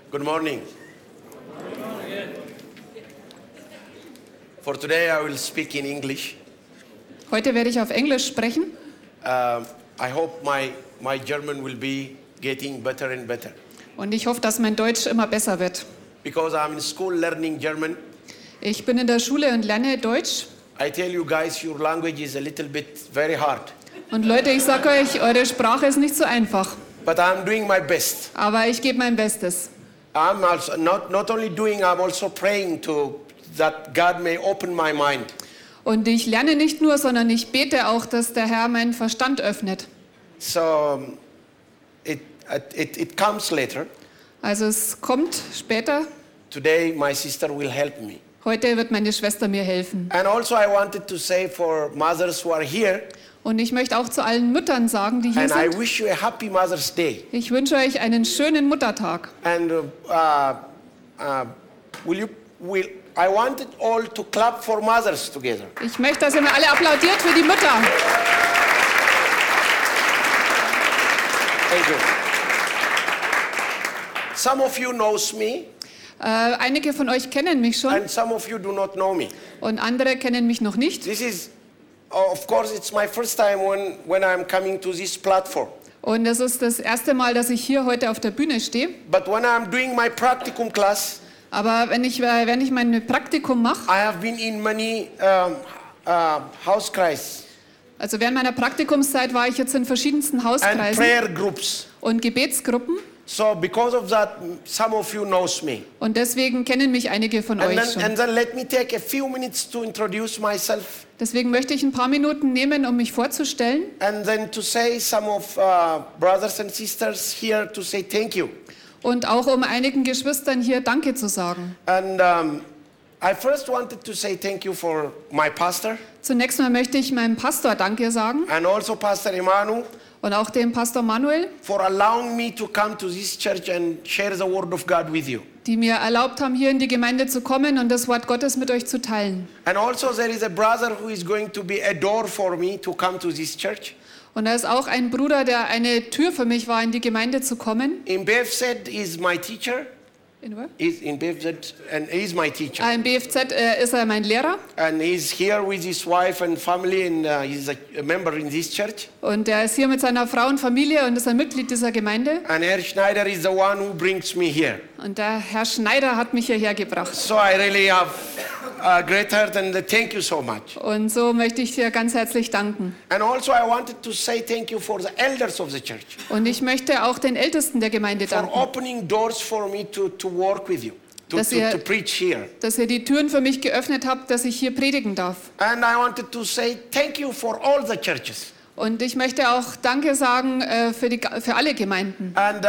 Good morning. For today I will speak in English. Heute werde ich auf Englisch sprechen. I hope my German will be getting better and better. Und ich hoffe, dass mein Deutsch immer besser wird. Because I'm in school learning German. Ich bin in der Schule und lerne Deutsch. I tell you guys, your language is a little bit very hard. Und Leute, ich sage euch, eure Sprache ist nicht so einfach. But I'm doing my best. Aber ich gebe mein Bestes. I'm also not only doing, I'm also praying that God may open my mind. Und ich lerne nicht nur, sondern ich bete auch, dass der Herr meinen Verstand öffnet. So it comes later. Also es kommt später. Today my sister will help me. Heute wird meine Schwester mir helfen. And also I wanted to say for mothers who are here. Und ich möchte auch zu allen Müttern sagen, die hier And I sind. wish you a happy Mother's Day. Ich wünsche euch einen schönen Muttertag. And I wanted all to clap for mothers together. Ich möchte, dass ihr mir alle applaudiert für die Mütter. Thank you. Some of you knows me. Einige von euch kennen mich schon And some of you do not know me. und andere kennen mich noch nicht. This is, of course, it's my first time when I'm coming to this platform. Und es ist das erste Mal, dass ich hier heute auf der Bühne stehe. But when I'm doing my practicum class, Aber wenn ich mein Praktikum mache, I have been in many Hauskreis also während meiner Praktikumszeit war ich jetzt in verschiedensten and Hauskreisen prayer groups. und Gebetsgruppen. So because of that, some of you knows me. Und deswegen kennen mich einige von euch schon. And then let me take a few minutes to introduce myself. Deswegen möchte ich ein paar Minuten nehmen, um mich vorzustellen. And then to say some of brothers and sisters here to say thank you. Und auch um einigen Geschwistern hier Danke zu sagen. And I first wanted to say thank you for my pastor. Zunächst mal möchte ich meinem Pastor Danke sagen And also Pastor Emmanuel und auch dem Pastor Manuel, for allowing me to come to this church and share the word of God with you. die mir erlaubt haben, hier in die Gemeinde zu kommen und das Wort Gottes mit euch zu teilen. And also there is a brother who is going to be a door for me to come to this church. Und da ist auch ein Bruder, der eine Tür für mich war, in die Gemeinde zu kommen. In BFZ is my teacher. In wo? He's in BFZ and he's my teacher. Im BFZ ist er mein Lehrer And he's here with his wife and family and he's a member in this church. und er ist hier mit seiner Frau und Familie und ist ein Mitglied dieser Gemeinde. And Herr Schneider is the one who brings me here. Und der Herr Schneider hat mich hierher gebracht. So I really have a great heart and thank you so much. Und so möchte ich dir ganz herzlich danken. And also I wanted to say thank you for the elders of the church. Und ich möchte auch den Ältesten der Gemeinde For danken, opening doors for me to work with you, to preach here. dass ihr die Türen für mich geöffnet habt, dass ich hier predigen darf. And I wanted to say thank you for all the churches. Und ich möchte auch Danke sagen für alle Gemeinden. And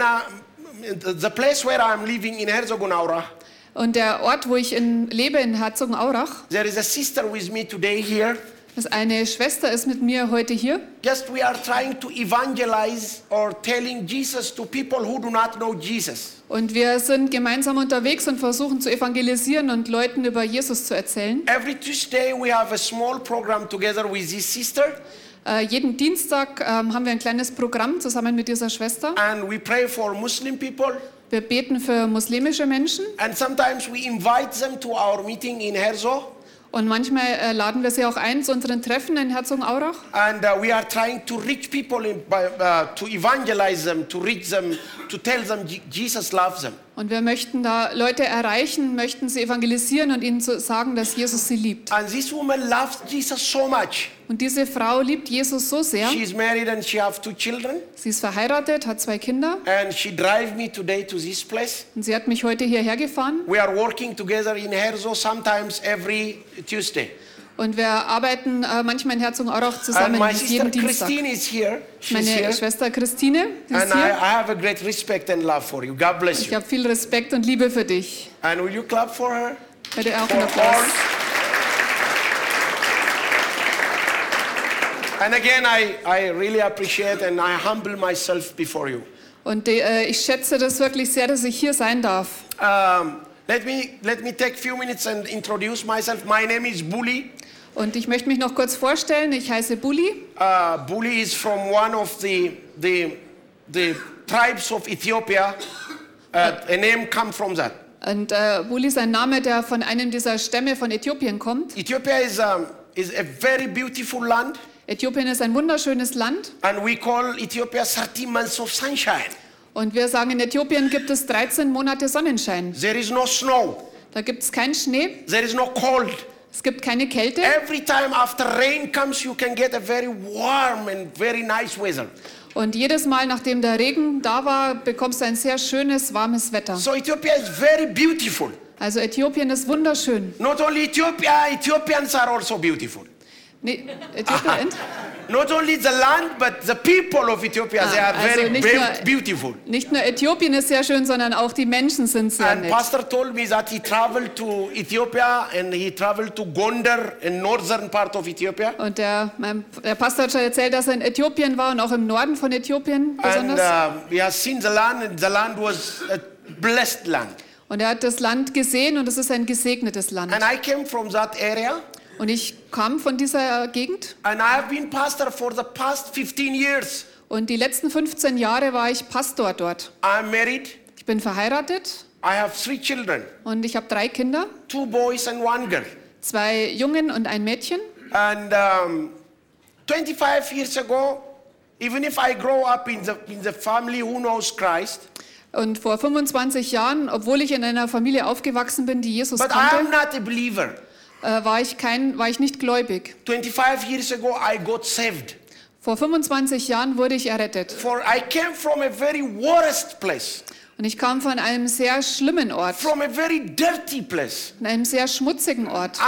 the place where I'm living in Herzogenaurach, Und der Ort, wo ich lebe, in Herzogenaurach, there is a sister with me today here. eine Schwester ist mit mir heute hier. Just we are trying to evangelize or telling Jesus to people who do not know Jesus. Und wir sind gemeinsam unterwegs und versuchen zu evangelisieren und Leuten über Jesus zu erzählen. Every Tuesday we have a small program together with this sister. Jeden Dienstag haben wir ein kleines Programm zusammen mit dieser Schwester. And we pray for Muslim people. Wir beten für muslimische Menschen And sometimes we invite them to our meeting in Herzog. und manchmal laden wir sie auch ein zu unseren Treffen in Herzogenaurach. And we are trying to reach people, to evangelize them, to reach them, to tell them Jesus loves them. Und wir möchten da Leute erreichen, möchten sie evangelisieren und ihnen zu sagen, dass Jesus sie liebt. And this woman loves Jesus so much. Und diese Frau liebt Jesus so sehr. She is married and she has 2 children. Sie ist verheiratet, hat 2 Kinder And she drive me today to this place. und sie hat mich heute hierher gefahren. We are working together in Herzog sometimes every Tuesday. Und wir arbeiten manchmal in Herzogenaurach And zusammen, my sister jeden Dienstag. Christine is here. She's Meine here. Schwester Christine sie ist And I hier. have a great respect and love for you. God bless Ich you. habe viel Respekt und Liebe für dich. And will you clap for her? Bitte auch For einen Applaus. all. And again, I really appreciate and I humble myself before you. Und ich schätze das wirklich sehr, dass ich hier sein darf. Let me take a few minutes and introduce myself. My name is Bully. Und ich möchte mich noch kurz vorstellen. Ich heiße Bully. Bully is from one of the tribes of Ethiopia. A name come from that. Und Buli ist ein Name, der von einem dieser Stämme von Äthiopien kommt. Ethiopia is a very beautiful land, Äthiopien ist ein wunderschönes Land. and we call Ethiopia 30 months of sunshine. Und wir sagen, in Äthiopien gibt es 13 Monate Sonnenschein. There is no snow. Da gibt es keinen Schnee, There is no cold. es gibt keine Kälte. Every time after rain comes, you can get a very warm and very nice weather. Und jedes Mal, nachdem der Regen da war, bekommst du ein sehr schönes, warmes Wetter. So Ethiopia is very beautiful. Also Äthiopien ist wunderschön. Not only Ethiopia, Ethiopians are also beautiful. Nee, Äthiopien? Not only the land, but the people of Ethiopia, they are also very nicht beautiful. Nicht nur Äthiopien ist sehr schön, sondern auch die Menschen sind sehr And nett. Pastor told me that he traveled to Ethiopia and he traveled to Gondar in northern part of Ethiopia. Und der Pastor hat schon erzählt, dass er in Äthiopien war und auch im Norden von Äthiopien And besonders. he has seen the land, and the land was a blessed land. Und er hat das Land gesehen und es ist ein gesegnetes Land. And I came from that area, Und ich kam von dieser Gegend and I have been pastor for the past 15 years. und die letzten 15 Jahre war ich Pastor dort. I'm married. Ich bin verheiratet I have 3 children, und ich habe 3 Kinder, 2 boys and 1 girl. 2 Jungen und ein Mädchen. And 25 years ago, even if I grow up in the family who knows Christ, Und vor 25 Jahren, obwohl ich in einer Familie aufgewachsen bin, die Jesus but I am kannte, not a believer. war ich nicht gläubig. 25 years ago, I got saved. Vor 25 Jahren wurde ich errettet. For I came from a very worst place, Und ich kam von einem sehr schlimmen Ort, from a very dirty place. von einem sehr schmutzigen Ort.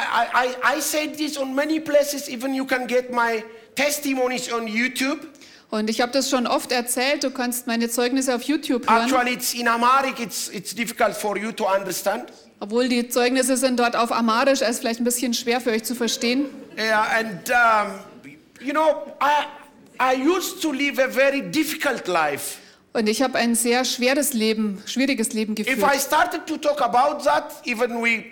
I said this on many places, even you can get my testimonies on YouTube. Und ich habe das schon oft erzählt, du kannst meine Zeugnisse auf YouTube hören. Actually, it's in Amharic, it's difficult for you to understand. Obwohl die Zeugnisse sind dort auf Amharisch, ist vielleicht ein bisschen schwer für euch zu verstehen. Yeah, and you know, I used to live a very difficult life. Und ich habe ein sehr schwieriges Leben If I geführt. started to talk about that, even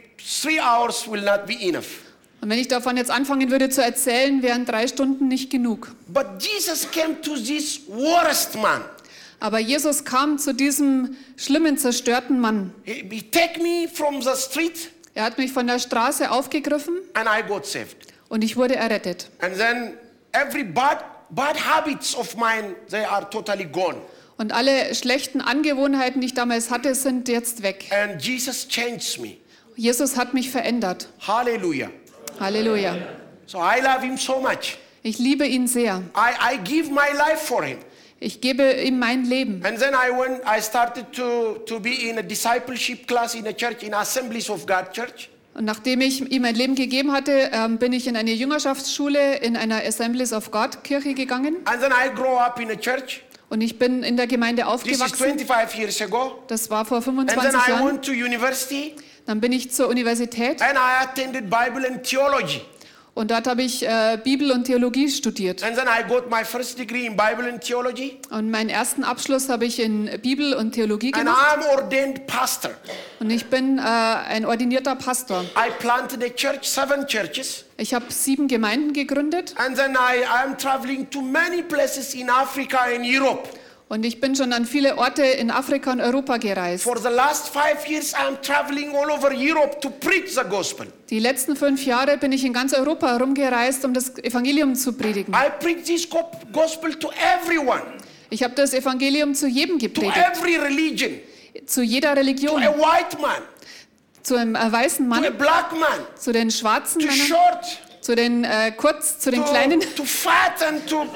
3 hours will not be enough. Und wenn ich davon jetzt anfangen würde zu erzählen, wären 3 Stunden nicht genug. But Jesus came to this worst man. Aber Jesus kam zu diesem schlimmen, zerstörten Mann. He take me from the street Er hat mich von der Straße aufgegriffen and I got saved. und ich wurde errettet. And then every bad habits of mine, they are totally gone. Und alle schlechten Angewohnheiten, die ich damals hatte, sind jetzt weg. And Jesus changed me. Jesus hat mich verändert. Hallelujah. Halleluja. So I love him so much. Ich liebe ihn sehr. I give my life for him. Ich gebe ihm mein Leben. And then I started to be in a discipleship class in a church, in Assemblies of God Church. Und nachdem ich ihm mein Leben gegeben hatte, bin ich in eine Jüngerschaftsschule in einer Assemblies of God Kirche gegangen. And then I grew up in a church. Und ich bin in der Gemeinde This is aufgewachsen. 25 years ago. Das war vor And then 25 I Jahren. went to university Dann bin ich zur Universität and I attended Bible and theology. und dort habe ich Bibel und Theologie studiert. And then I got my first degree in Bible and theology. Und meinen ersten Abschluss habe ich in Bibel und Theologie And gemacht. I'm ordained pastor. Und ich bin ein ordinierter Pastor. I planted a church, 7 churches. Ich habe 7 Gemeinden gegründet And then I'm traveling to many places in Africa and Europe. und ich bin schon an viele Orte in Afrika und Europa gereist. For the last 5 years, I'm traveling all over Europe to preach the gospel. Die letzten 5 Jahre bin ich in ganz Europa herumgereist, um das Evangelium zu predigen. I preach this gospel to everyone, Ich habe das Evangelium zu jedem to gepredigt, every religion, zu jeder to Religion, a white man, zu einem weißen to a Mann, black man, zu den schwarzen to Männern, short, zu den zu den Kleinen. to fat, and to...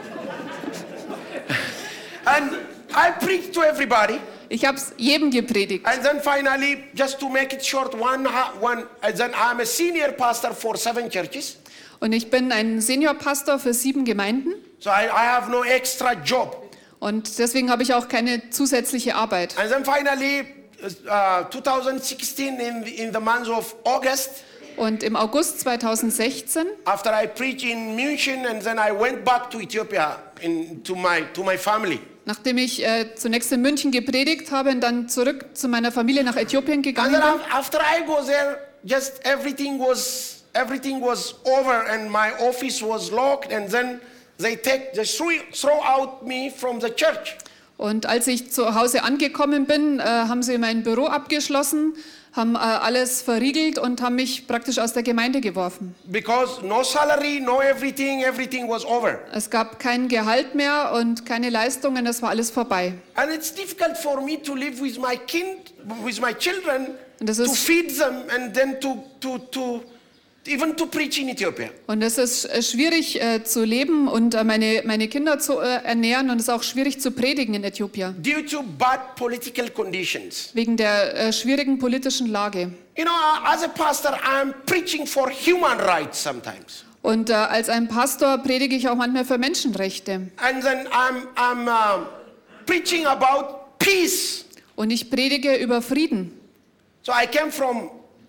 And I preach to everybody. Ich habe es jedem gepredigt. And then finally, just to make it short, then I'm a senior pastor for 7 churches. Und ich bin ein Seniorpastor für 7 Gemeinden. So I have no extra job. Und deswegen habe ich auch keine zusätzliche Arbeit. And then finally, 2016, in the month of August, Und im August 2016, after I preached in München, and then I went back to Ethiopia to my family. nachdem ich zunächst in München gepredigt habe und dann zurück zu meiner Familie nach Äthiopien And gegangen then bin, after I go there, just everything was over, and my office was locked, and then they throw out me from the church. Und als ich zu Hause angekommen bin, haben sie mein Büro abgeschlossen, haben alles verriegelt und haben mich praktisch aus der Gemeinde geworfen. Because no salary, no everything was over. Es gab kein Gehalt mehr und keine Leistungen, es war alles vorbei. And it's difficult for me to live with my children, Und das to ist feed them and then even to preach in Ethiopia. Und es ist schwierig zu leben und meine Kinder zu ernähren und es ist auch schwierig zu predigen in Äthiopien. Due to bad political conditions. Wegen der schwierigen politischen Lage. You know, as a pastor, I'm preaching for human rights sometimes. Und als ein Pastor predige ich auch manchmal für Menschenrechte. And then I'm preaching about peace. Und ich predige über Frieden. So I came from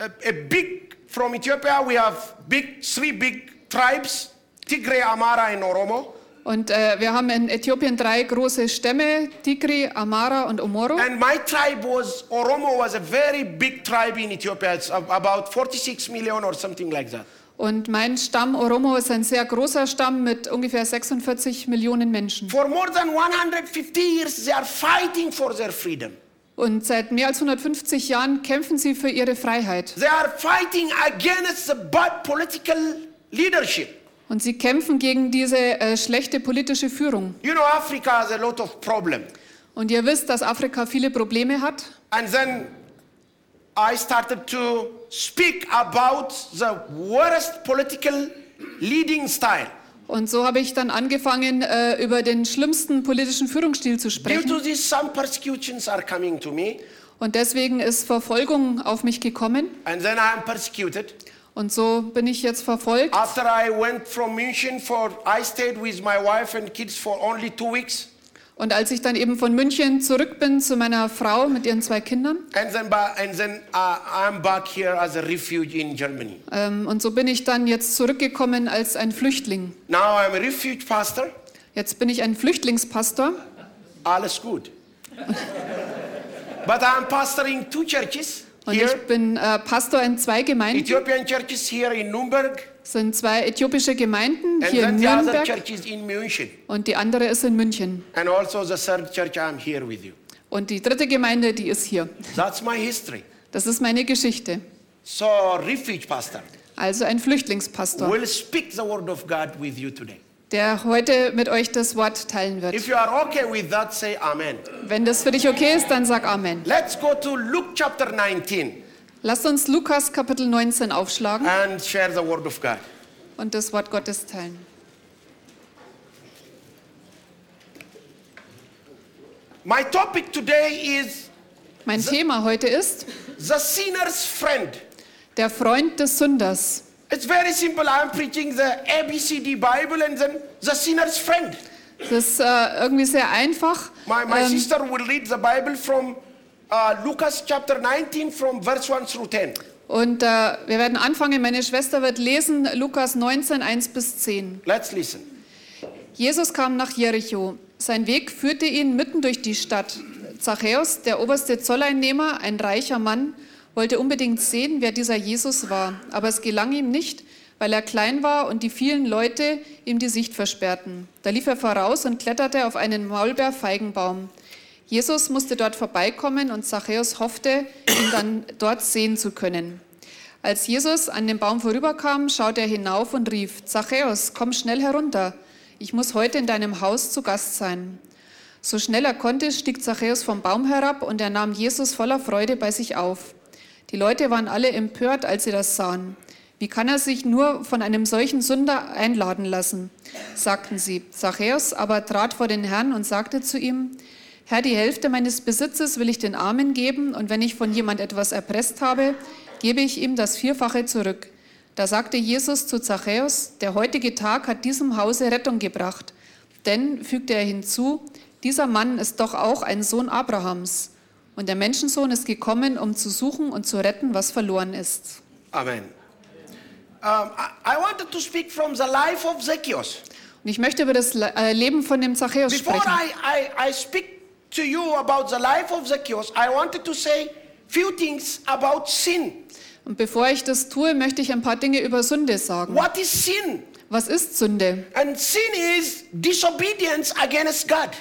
from Ethiopia. We have three big tribes: Tigray, Amhara, and Oromo. Und wir haben in Äthiopien 3 große Stämme: Tigray, Amhara und Omoro. And my tribe Oromo was a very big tribe in Ethiopia. It's about 46 million or something like that. Und mein Stamm Oromo ist ein sehr großer Stamm mit ungefähr 46 Millionen Menschen. For more than 150 years, they are fighting for their freedom. Und seit mehr als 150 Jahren kämpfen sie für ihre Freiheit. They are fighting against the bad political leadership. Und sie kämpfen gegen diese schlechte politische Führung. You know, Africa has a lot of problems. Und ihr wisst, dass Afrika viele Probleme hat. And then I started to speak about the worst political leading style. Und so habe ich dann angefangen, über den schlimmsten politischen Führungsstil zu Due sprechen. to this, some persecutions are coming to me. Und deswegen ist Verfolgung auf mich gekommen. And then I am persecuted. Und so bin ich jetzt verfolgt. After I went from München I stayed with my wife and kids for only 2 weeks. Und als ich dann eben von München zurück bin zu meiner Frau mit ihren 2 Kindern. And then I'm back here as a refuge in Germany. Und so bin ich dann jetzt zurückgekommen als ein Flüchtling. Now I'm a refuge pastor. Jetzt bin ich ein Flüchtlingspastor. Alles gut. But I'm pastoring 2 churches. Und Here, ich bin Pastor in 2 Gemeinden. Ethiopian churches here in Nuremberg, Es sind 2 äthiopische Gemeinden and hier then in the other Nürnberg churches in München. und die andere ist in München. And also the third church, I'm here with you. Und die 3. Gemeinde, die ist hier. That's my history. Das ist meine Geschichte. So, refuge pastor Also ein Flüchtlingspastor, will speak the word of God with you today. der heute mit euch das Wort teilen wird. If you are okay with that, say amen. Wenn das für dich okay ist, dann sag Amen. Let's go to Luke chapter 19 Lasst uns Lukas Kapitel 19 aufschlagen and share the word of God. und das Wort Gottes teilen. My topic today is Mein Thema heute ist the sinner's friend. der Freund des Sünders. It's very simple. I'm preaching the ABCD Bible and then the sinner's friend. Das ist irgendwie sehr einfach. My sister will read the Bible from Lucas chapter 19 from verse 1 through 10. Und wir werden anfangen. Meine Schwester wird lesen Lukas 19, 1 bis 10. Let's listen. Jesus kam nach Jericho. Sein Weg führte ihn mitten durch die Stadt. Zachäus, der oberste Zolleinnehmer, ein reicher Mann, wollte unbedingt sehen, wer dieser Jesus war. Aber es gelang ihm nicht, weil er klein war und die vielen Leute ihm die Sicht versperrten. Da lief er voraus und kletterte auf einen Maulbeerfeigenbaum. Jesus musste dort vorbeikommen und Zachäus hoffte, ihn dann dort sehen zu können. Als Jesus an dem Baum vorüberkam, schaute er hinauf und rief: Zachäus, komm schnell herunter. Ich muss heute in deinem Haus zu Gast sein. So schnell er konnte, stieg Zachäus vom Baum herab und er nahm Jesus voller Freude bei sich auf. Die Leute waren alle empört, als sie das sahen. Wie kann er sich nur von einem solchen Sünder einladen lassen? Sagten sie. Zachäus aber trat vor den Herrn und sagte zu ihm: Herr, die Hälfte meines Besitzes will ich den Armen geben, und wenn ich von jemand etwas erpresst habe, gebe ich ihm das 4-fache zurück. Da sagte Jesus zu Zachäus: Der heutige Tag hat diesem Hause Rettung gebracht. Denn, fügte er hinzu, dieser Mann ist doch auch ein Sohn Abrahams. Und der Menschensohn ist gekommen, um zu suchen und zu retten, was verloren ist. Amen. I wanted to speak from the life of Zacchaeus. Und ich möchte über das Leben von dem Zachäus Before sprechen. I speak to you about the life of Zacchaeus, I wanted to say few things about sin. Und bevor ich das tue, möchte ich ein paar Dinge über Sünde sagen. What is sin? Was ist Sünde? And sin is disobedience against God.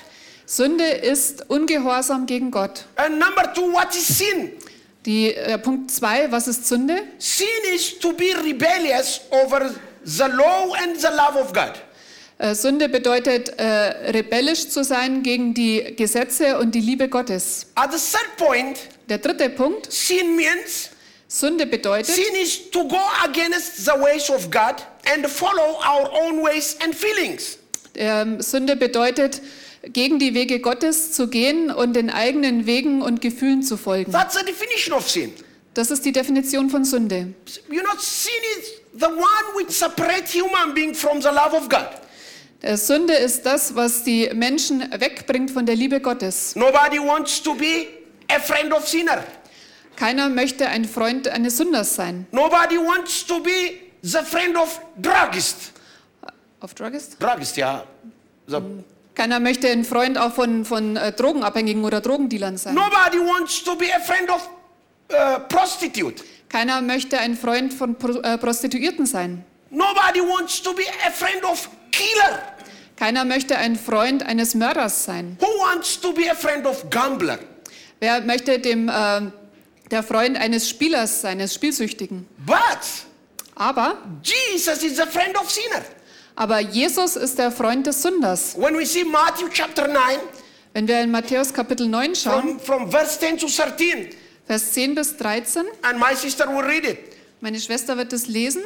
Sünde ist Ungehorsam gegen Gott. And number 2, what is sin? Punkt 2, was ist Sünde? Sin is to be rebellious over the law and the love of God. Sünde bedeutet, rebellisch zu sein gegen die Gesetze und die Liebe Gottes. At the third point, Der dritte Punkt, sin means Sünde bedeutet, sin is to go against the ways of God and follow our own ways and feelings. Sünde bedeutet, gegen die Wege Gottes zu gehen und den eigenen Wegen und Gefühlen zu folgen. That's the definition of sin. Das ist die Definition von Sünde. You know, sin is the one which separates human being from the love of God. Sünde ist das, was die Menschen wegbringt von der Liebe Gottes. Nobody wants to be a friend of sinner. Keiner möchte ein Freund eines Sünders sein. Nobody wants to be the friend of druggist. Auf Druggist? Druggist, yeah. Keiner möchte ein Freund auch von Drogenabhängigen oder Drogendealern sein. Nobody wants to be a friend of prostitute. Keiner möchte ein Freund von Prostituierten sein. Nobody wants to be a friend of killer. Keiner möchte ein Freund eines Mörders sein. Who wants to be a friend of gambler? Wer möchte der Freund eines Spielers sein, eines Spielsüchtigen? Aber Jesus is a friend of sinner. Jesus ist der Freund des Sünders. When we see Matthew chapter 9, Wenn wir in Matthäus Kapitel 9 schauen, from verse 10 to 13, Vers 10 bis 13, and my sister will read it. meine Schwester wird es lesen.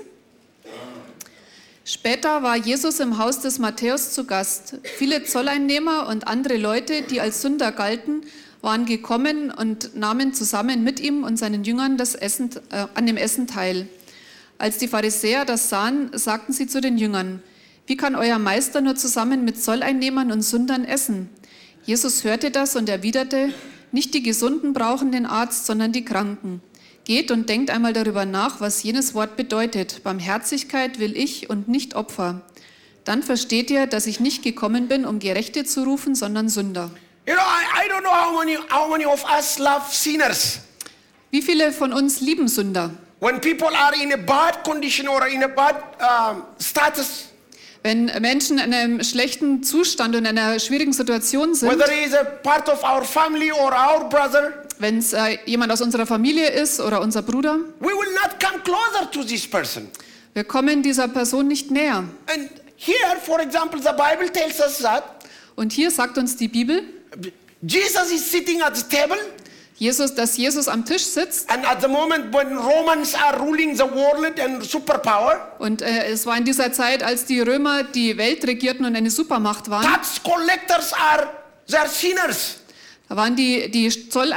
Später war Jesus im Haus des Matthäus zu Gast. Viele Zolleinnehmer und andere Leute, die als Sünder galten, waren gekommen und nahmen zusammen mit ihm und seinen Jüngern an dem Essen teil. Als die Pharisäer das sahen, sagten sie zu den Jüngern: Wie kann euer Meister nur zusammen mit Zolleinnehmern und Sündern essen? Jesus hörte das und erwiderte: Nicht die Gesunden brauchen den Arzt, sondern die Kranken. Geht und denkt einmal darüber nach, was jenes Wort bedeutet. Barmherzigkeit will ich und nicht Opfer. Dann versteht ihr, dass ich nicht gekommen bin, um Gerechte zu rufen, sondern Sünder. You know, I don't know how many of us love sinners. Wie viele von uns lieben Sünder? When people are in a bad condition or in a bad status, Wenn Menschen in einem schlechten Zustand und in einer schwierigen Situation sind, whether he is a part of our family or our brother, wenn es jemand aus unserer Familie ist oder unser Bruder, we will not come closer to this person. wir kommen dieser Person nicht näher. And here, for example, the Bible tells us that Und hier sagt uns die Bibel, Jesus is sitting at the table, dass Jesus am Tisch sitzt. and at the moment when Romans are ruling the world and superpower, Und es war in dieser Zeit, als die Römer die Welt regierten und eine Supermacht waren. tax collectors they're sinners. Da waren die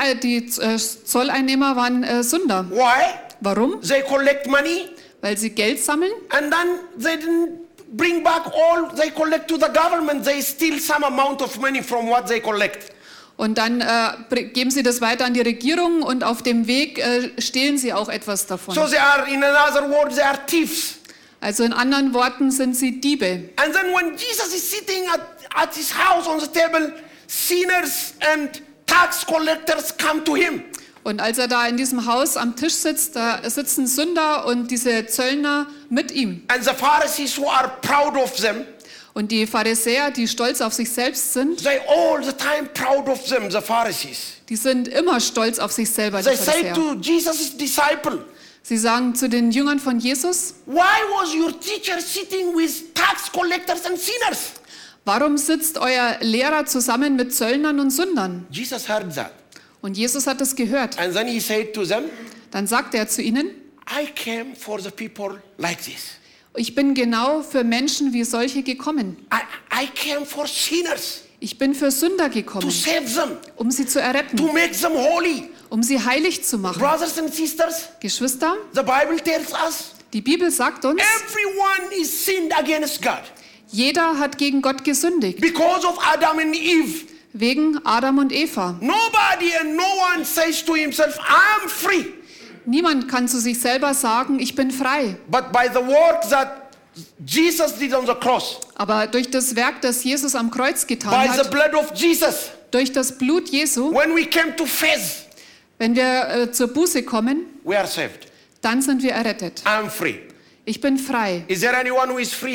Zolleinnehmer waren Sünder. Why? Warum? They collect money Weil sie Geld sammeln and then they didn't bring back all they collect to the government. They steal some amount of money from what they collect. und dann geben sie das weiter an die Regierung und auf dem Weg stehlen sie auch etwas davon. So they are, in another word, they are thieves. Also in anderen Worten sind sie Diebe. And then when Jesus is sitting at his house on the table, sinners and tax collectors come to him. Und als er da in diesem Haus am Tisch sitzt, da sitzen Sünder und diese Zöllner mit ihm. And the Pharisees who are proud of them, Und die Pharisäer, die stolz auf sich selbst sind, they all the time proud of them, the Pharisees. die sind immer stolz auf sich selber, die They say Pharisäer. to Jesus' disciple, Sie sagen zu den Jüngern von Jesus: why was your teacher sitting with tax collectors and sinners? Warum sitzt euer Lehrer zusammen mit Zöllnern und Sündern? Jesus heard that. Und Jesus hat es gehört. And then he said to them, Dann sagt er zu ihnen: I came for the people like this. Ich bin genau für Menschen wie solche gekommen. I came for sinners Ich bin für Sünder to gekommen, save them, um sie zu erretten, to make them holy. um sie heilig zu machen. Brothers and sisters, Geschwister, the Bible tells us die Bibel sagt uns, everyone is sinned against God jeder hat gegen Gott gesündigt, because of Adam and Eve. wegen Adam und Eva. Nobody and no one says to himself, I'm free. Niemand kann zu sich selber sagen, ich bin frei. But by the work that Jesus did on the cross, Aber durch das Werk, das Jesus am Kreuz by getan the hat, blood of Jesus, durch das Blut Jesu, when we came to faith, wenn wir zur Buße kommen, we are saved. dann sind wir errettet. I'm free. Ich bin frei. Is there anyone who is free here?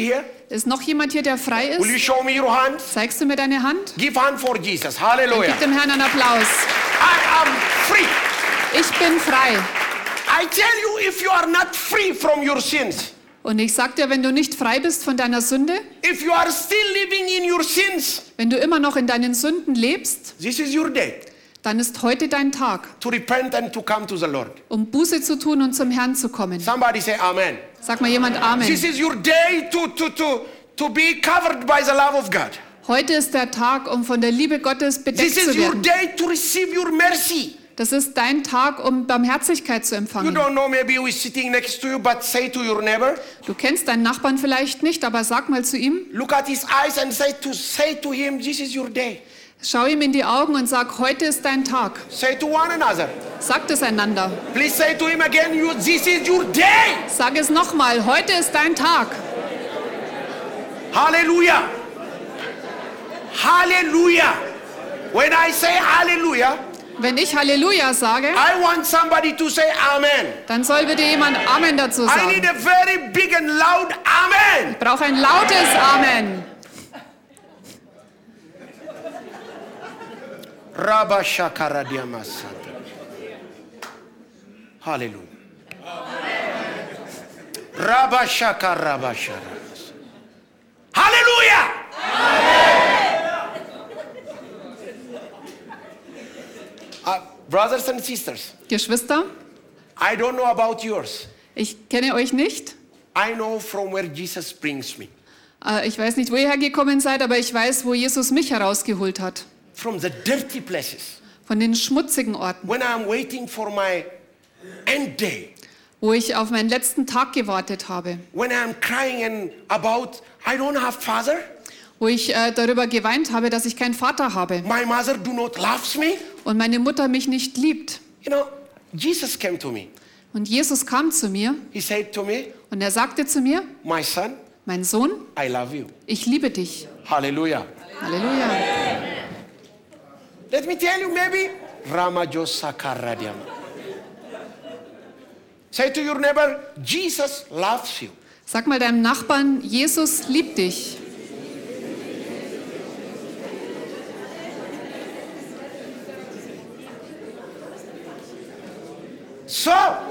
Ist noch jemand hier, der frei Will you ist? show me your hand? Zeigst du mir deine Hand? Give hand for Jesus. Hallelujah. Gib dem Herrn einen Applaus. I am free. Ich bin frei. I tell you, if you are not free from your sins, Und ich sag dir, wenn du nicht frei bist von deiner Sünde, if you are still living in your sins, wenn du immer noch in deinen Sünden lebst, this is your day dann ist heute dein Tag, to repent and to come to the Lord. um Buße zu tun und zum Herrn zu kommen. Somebody say amen. Sag mal jemand This Amen. is your day to be covered by the love of God. Heute ist der Tag, um von der Liebe Gottes bedeckt This zu is your werden. day to receive your mercy. Das ist dein Tag, um Barmherzigkeit zu You empfangen. don't know, maybe who is sitting next to you, but say to your neighbor, Du kennst deinen Nachbarn vielleicht nicht, aber sag mal zu ihm, look at his eyes and say to him, this is your day. schau ihm in die Augen und sag, heute ist dein Tag. Say to one another. Sagt es einander. Please say to him again, this is your day. Sag es nochmal, heute ist dein Tag. Hallelujah. Hallelujah. When I say hallelujah, Wenn ich Halleluja sage, I want somebody to say amen. dann soll bitte jemand Amen dazu I need sagen. a very big and loud amen. Ich brauche ein lautes Amen. Rabba Shakaradiamasanta. Hallelujah. Rabba Shakarabasharamas. Hallelujah. Brothers and sisters, Geschwister, I don't know about yours. ich kenne euch nicht. I know from where Jesus brings me. Ich weiß nicht, wo ihr hergekommen seid, aber ich weiß, wo Jesus mich herausgeholt hat. From the dirty places. Von den schmutzigen Orten, When I'm waiting for my end day. wo ich auf meinen letzten Tag gewartet habe. When I'm crying about I don't have father. Wo ich darüber geweint habe, dass ich keinen Vater habe. My mother do not loves me. Und meine Mutter mich nicht liebt. You know, Jesus came to me. Und Jesus kam zu mir He said to me, und er sagte zu mir, my son, mein Sohn, I love you. ich liebe dich. Hallelujah. Halleluja. Let me tell you maybe Ramajosakaradiyam. Say to your neighbor, Jesus loves you. Sag mal deinem Nachbarn, Jesus liebt dich. So,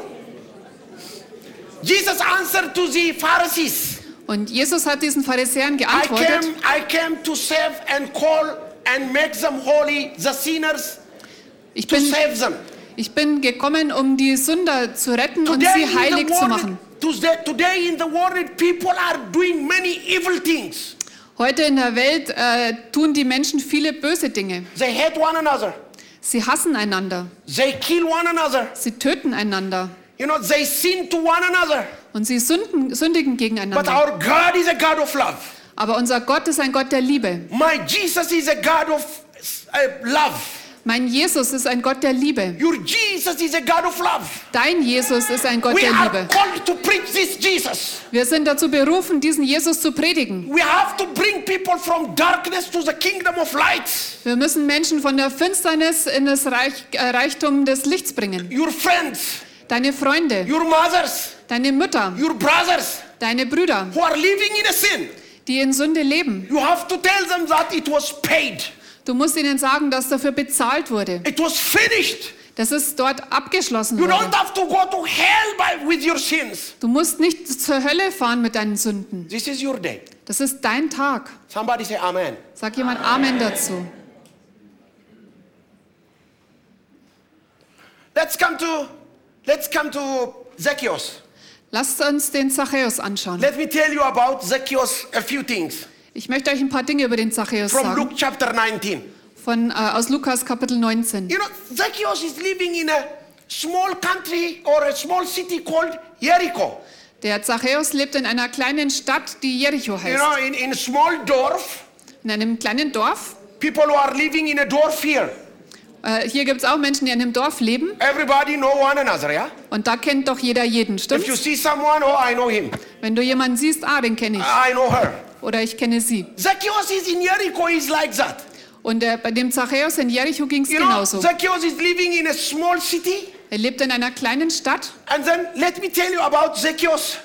Jesus answered to the Pharisees. Und Jesus hat diesen Pharisäern geantwortet, I came to save and call and make them holy, the sinners, ich to bin, save them. ich bin gekommen, um die Sünder zu retten und sie heilig zu machen. Today in the world, people are doing many evil things. Heute in der Welt tun die Menschen viele böse Dinge. They hate one another. Sie hassen einander. They kill one another. Sie töten einander. You know, they sin to one another. Und sie sündigen But gegeneinander. our God is a God of love. Aber unser Gott ist ein Gott der Liebe. My Jesus is a God of love. Mein Jesus ist ein Gott der Liebe. Your Jesus is a God of love. Dein Jesus ist ein Gott We der are Liebe. called to preach this Jesus. Wir sind dazu berufen, diesen Jesus zu predigen. We have to bring people from darkness to the kingdom of light. Wir müssen Menschen von der Finsternis in das Reichtum des Lichts bringen. Your friends, Deine Freunde, your mothers, deine Mütter, your brothers deine Brüder, who are living in a sin. die in Sünde leben. You have to tell them that it was paid. Du musst ihnen sagen, dass dafür bezahlt wurde. It was finished. Dass es dort abgeschlossen You wurde. don't have to go to hell with your sins. Du musst nicht zur Hölle fahren mit deinen Sünden. This is your day. Das ist dein Tag. Somebody say amen. Sag jemand Amen dazu. Let's come to Zacchaeus. Lasst uns den Zachäus anschauen. Let me tell you about Zacchaeus a few things Ich möchte euch ein paar Dinge über den Zachäus from sagen. Luke chapter 19. Aus Lukas Kapitel 19. You know, Zacchaeus is living in a small country or a small city called Jericho. Der Zachäus lebt in einer kleinen Stadt, die Jericho You heißt. know, in a small dorf, In einem kleinen Dorf. people who are living in a dorf here. Hier gibt es auch Menschen, die in einem Dorf leben. Everybody know one another, yeah? Und da kennt doch jeder jeden, If you stimmt's? see someone, oh, I know him. Wenn du jemanden siehst, den kenne ich. I know her. Oder ich kenne sie. Zacchaeus is in Jericho, is like that. Und bei dem Zachäus in Jericho ging es You know, genauso. Zacchaeus is living in a small city. Er lebt in einer kleinen Stadt. And then let me tell you about Zacchaeus.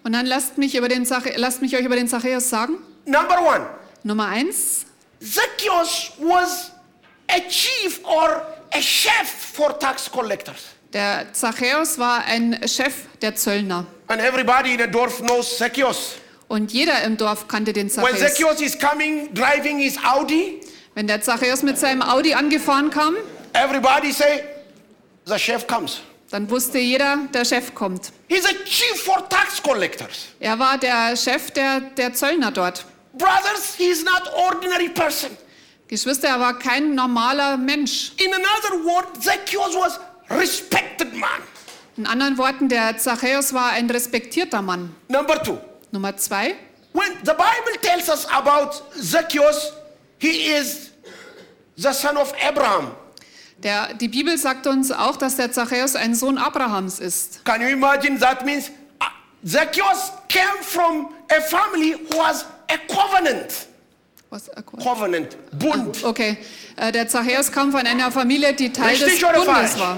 Und dann lasst mich euch über den Zachäus sagen. Number 1, Nummer 1. Zacchaeus was a chief or a chef for tax collectors. Der Zachäus war ein Chef der Zöllner. And everybody in the dorf knows Zacchaeus. Und jeder im Dorf kannte den When Zachäus. Zacchaeus is coming, driving his Audi, Wenn der Zachäus mit seinem Audi angefahren kam, everybody say, the chef comes. dann wusste jeder, der Chef kommt. He's a chief for tax collectors. Er war der Chef der Zöllner dort. Brothers, he is not ordinary person. Geschwister, er war kein normaler Mensch. In another word, Zacchaeus was respected man. In anderen Worten, der Zachäus war ein respektierter Mann. Number 2, Nummer 2. when the Bible tells us about Zacchaeus, he is the son of Abraham. Die Bibel sagt uns auch, dass der Zachäus ein Sohn Abrahams ist. Can you imagine? That means Zacchaeus came from a family who has a covenant. Was? Covenant, Bund. Okay, der Zachäus kam von einer Familie, die Teil Richtig des oder Bundes falsch? war.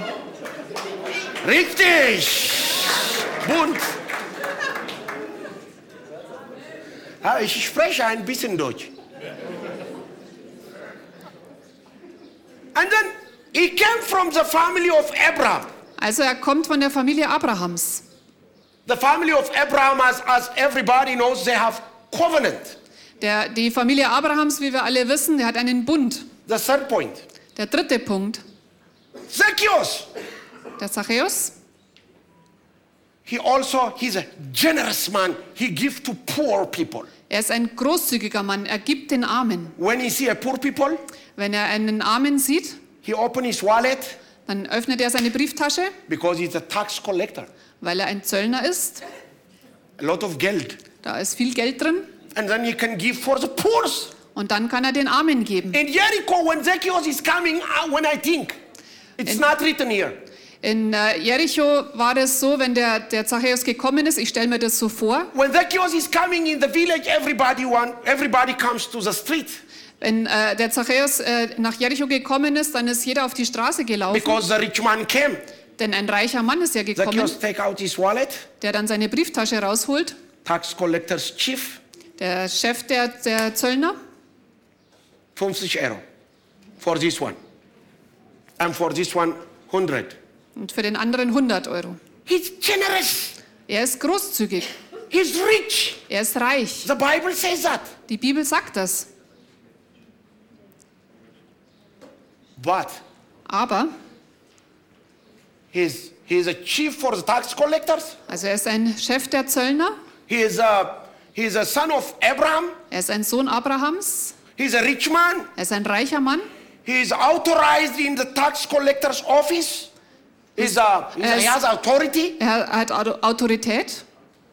Richtig. Bund. Ja, ich spreche ein bisschen Deutsch. And then he came from the family of Abraham. Also er kommt von der Familie Abrahams. The family of Abraham, as everybody knows, they have covenant. Die Familie Abrahams, wie wir alle wissen, der hat einen Bund. The third point. Der dritte Punkt, Zacchaeus, der Zachäus, he's a generous man. He gives to poor people. er ist ein großzügiger Mann, er gibt den Armen. When he see a poor people, Wenn er einen Armen sieht, he open his wallet dann öffnet er seine Brieftasche, because he's a tax collector. weil er ein Zöllner ist. A lot of Geld. Da ist viel Geld drin And then he can give for the poor. und dann kann er den Armen geben. In Jericho, when Zacchaeus is coming, when I think, it's not written here. In Jericho war es so, wenn der Zachäus gekommen ist, ich stelle mir das so vor, When Zacchaeus is coming in the village, everybody comes to the street wenn der Zachäus nach Jericho gekommen ist, dann ist jeder auf die Straße gelaufen, because the rich man came. denn ein reicher Mann ist ja gekommen, Zacchaeus take out his wallet, der dann seine Brieftasche rausholt, tax collector's chief, der Chef der Zöllner, 50 Euro for this one. And for this one, 100. und für den anderen 100 Euro. He's generous. Er ist großzügig, He's rich. er ist reich. The Bible says that. Die Bibel sagt das. But Aber, he's a chief for the tax collectors. also er ist ein Chef der Zöllner, He's a son of Abraham. er ist ein Sohn Abrahams, He's a rich man. er ist ein reicher Mann, He is authorized in the tax collector's office. He has authority. er hat Autorität,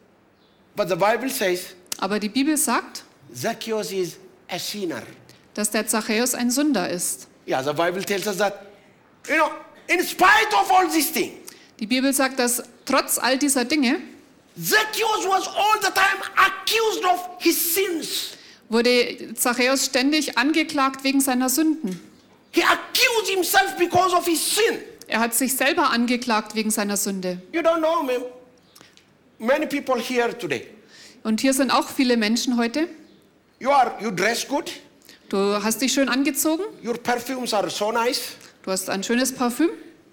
But the Bible says aber die Bibel sagt, Zacchaeus is a sinner. dass der Zachäus ein Sünder ist. Yeah, the Bible tells us that, in spite of all these things, Die Bibel sagt, dass trotz all dieser Dinge Zacchaeus was all the time accused of his sins. wurde Zachäus ständig angeklagt wegen seiner Sünden. He accused himself because of his sin. Er hat sich selber angeklagt wegen seiner Sünde. You don't know, man. Many people here today. Und hier sind auch viele Menschen heute. You dress good. Du hast dich schön angezogen, Your perfumes are so nice. du hast ein schönes Parfüm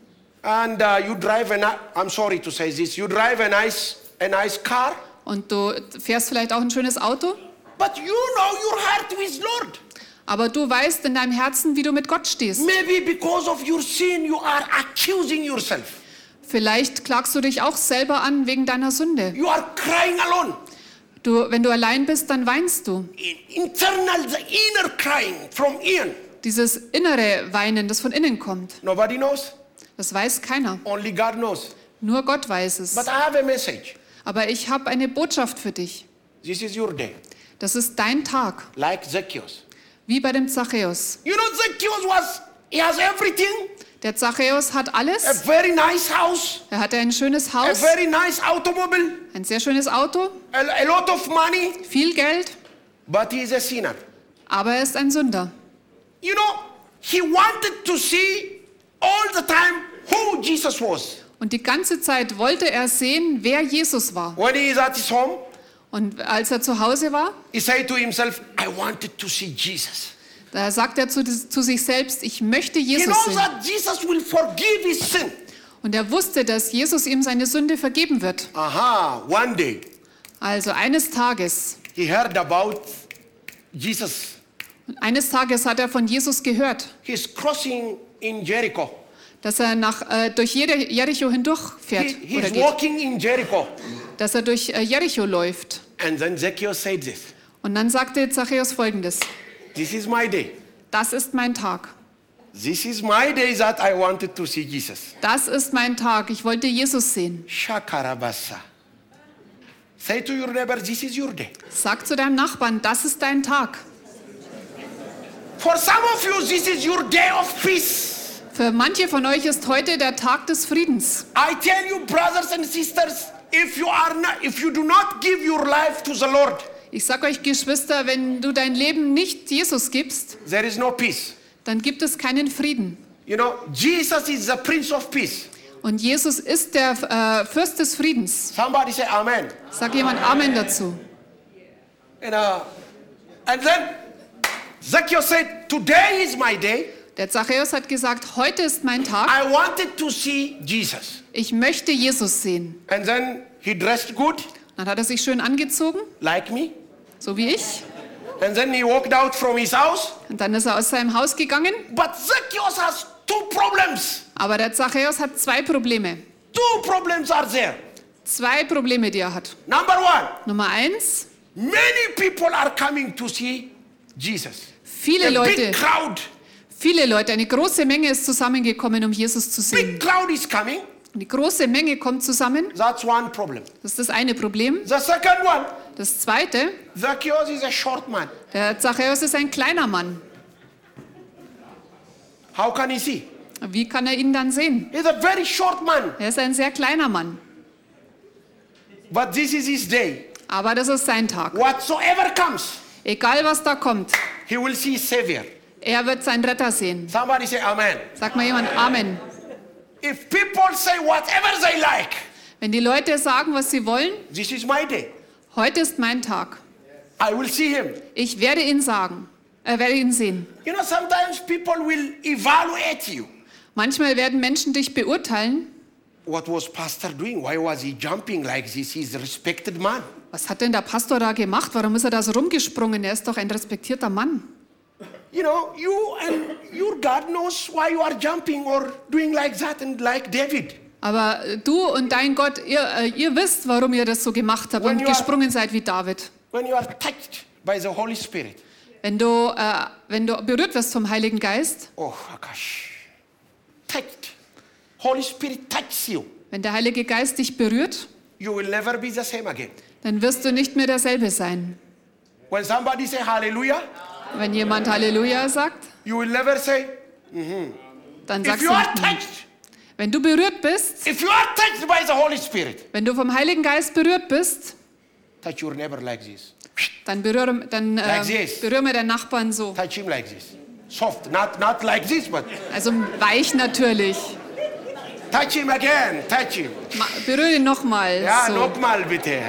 And you drive I'm sorry to say this. You drive a nice car. und du fährst vielleicht auch ein schönes Auto. But you know your heart with Lord. Aber du weißt in deinem Herzen, wie du mit Gott stehst. Maybe because of your sin, you are accusing yourself. Vielleicht klagst du dich auch selber an wegen deiner Sünde. You are crying alone. Wenn du allein bist, dann weinst du. Internal, the inner crying from in. Dieses innere Weinen, das von innen kommt, Nobody knows. das weiß keiner. Only God knows. Nur Gott weiß es. But I have a message. Aber ich habe eine Botschaft für dich. This is your day. Das ist dein Tag, Like Zacchaeus. wie bei dem Zachäus. You know, Zacchaeus he has everything. Der Zachäus hat A alles. very nice house. Er hatte ein schönes A Haus, very nice automobile. ein sehr schönes Auto, A lot of money. viel Geld, But he is a sinner. aber er ist ein Sünder. You know, he wanted to see all the time who Jesus was. Und die ganze Zeit wollte er sehen, wer Jesus war. When he is at his home, Und als er zu Hause war, he said to himself, I wanted to see Jesus. da sagt er zu sich selbst, ich möchte He Jesus knows sehen. that Jesus will forgive his sin. Und er wusste, dass Jesus ihm seine Sünde vergeben wird. Aha, one day Also eines Tages about Jesus. Eines Tages hat er von Jesus gehört, He's crossing in Jericho. dass er durch Jericho hindurchfährt oder He's geht, walking in Jericho. dass er durch Jericho läuft. And then Zacchaeus said this, Und dann sagte Zachäus Folgendes: this is my day. Das ist mein Tag. This is my day that I wanted to see Jesus. Das ist mein Tag. Ich wollte Jesus sehen. Shakarabasa. Say to your neighbor, this is your day. Sag zu deinem Nachbarn, das ist dein Tag. For some of you, this is your day of peace. Für manche von euch ist heute der Tag des Friedens. I tell you, brothers and sisters, if you do not give your life to the Lord, Ich sag euch, Geschwister, wenn du dein Leben nicht Jesus gibst, there is no peace. dann gibt es keinen Frieden. You know, Jesus is the Prince of Peace. Und Jesus ist der Fürst des Friedens. Somebody say Amen. Sag jemand Amen dazu. You know, and then Zacchaeus said, today is my day. Der Zachäus hat gesagt, heute ist mein Tag. I wanted to see Jesus. Ich möchte Jesus sehen. And then he dressed good, Dann hat er sich schön angezogen, like me. so wie ich. And then he walked out from his house. Und dann ist er aus seinem Haus gegangen. But Zacchaeus has two problems. Aber der Zachäus hat zwei Probleme. Two problems are there. Zwei Probleme, die er hat. Number one, Nummer eins, many people are coming to see Jesus. viele A Leute, big crowd. eine große Menge ist zusammengekommen, um Jesus zu sehen. Big crowd is coming. Eine große Menge kommt zusammen. That's one problem. Das ist das eine Problem. The second one, Das zweite, Zacchaeus is a short man. der Zachäus ist ein kleiner Mann. How can he see? Wie kann er ihn dann sehen? He's a very short man. Er ist ein sehr kleiner Mann. But this is his day. Aber das ist sein Tag. Whatsoever comes, Egal was da kommt, he will see his Savior. er wird seinen Retter sehen. Somebody say Amen. Sag mal jemand Amen. If people say whatever they like, Wenn die Leute sagen, was sie wollen, this is my day. heute ist mein Tag. I will see him. Ich werde ihn werde ihn sehen. You know, sometimes people will evaluate you. Manchmal werden Menschen dich beurteilen. What was pastor doing? Why was he jumping like this? He's a respected man. Was hat denn der Pastor da gemacht? Warum ist er da so rumgesprungen? Er ist doch ein respektierter Mann. You know, you and your God knows why you are jumping or doing like that and like David. Aber du und dein Gott, ihr wisst, warum ihr das so gemacht habt When und you are- gesprungen seid wie David. When you are touched by the Holy Spirit. Wenn du berührt wirst vom Heiligen Geist, Oh, Akash. Touched. Holy Spirit touches you. wenn der Heilige Geist dich berührt, You will never be the same again. dann wirst du nicht mehr derselbe sein. When somebody say hallelujah, Wenn jemand Halleluja sagt, you will never say, dann if sagst you du are nicht mehr. touched, Wenn du berührt bist, if you are touched by the Holy Spirit, wenn du vom Heiligen Geist berührt bist, touch your neighbor like this. dann Like this. berühr mir deinen Nachbarn so. Touch him like this. Soft, not like this, but Also weich natürlich. touch him again, touch him. Berühre ihn nochmal. Ja, So. nochmal bitte.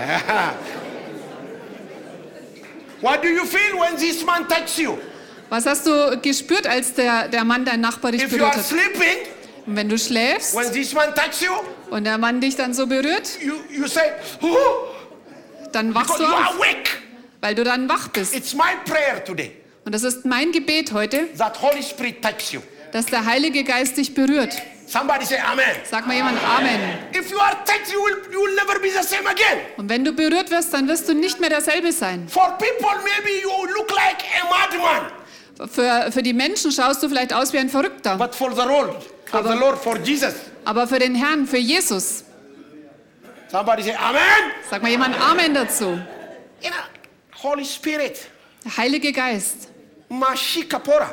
What do you feel when this man touches you? Was hast du gespürt, als der Mann, dein Nachbar, dich If you berührt are hat? sleeping, Und wenn du schläfst when this man touches you, und der Mann dich dann so berührt, you say, oh, dann wachst because du you are auf, awake. weil du dann wach bist. It's my prayer today Und das ist mein Gebet heute, that Holy Spirit touches you. dass der Heilige Geist dich berührt. Somebody say Amen. Sag mal jemand Amen. If you are touched, you will never be the same again. Und wenn du berührt wirst, dann wirst du nicht mehr derselbe sein. For people, maybe you look like a madman. Für die Menschen schaust du vielleicht aus wie ein Verrückter. But for the Lord, for Jesus. Aber für den Herrn, für Jesus, Somebody say Amen. sag mal jemand Amen dazu. You know, Holy Spirit, Der Heilige Geist. Mashikapora.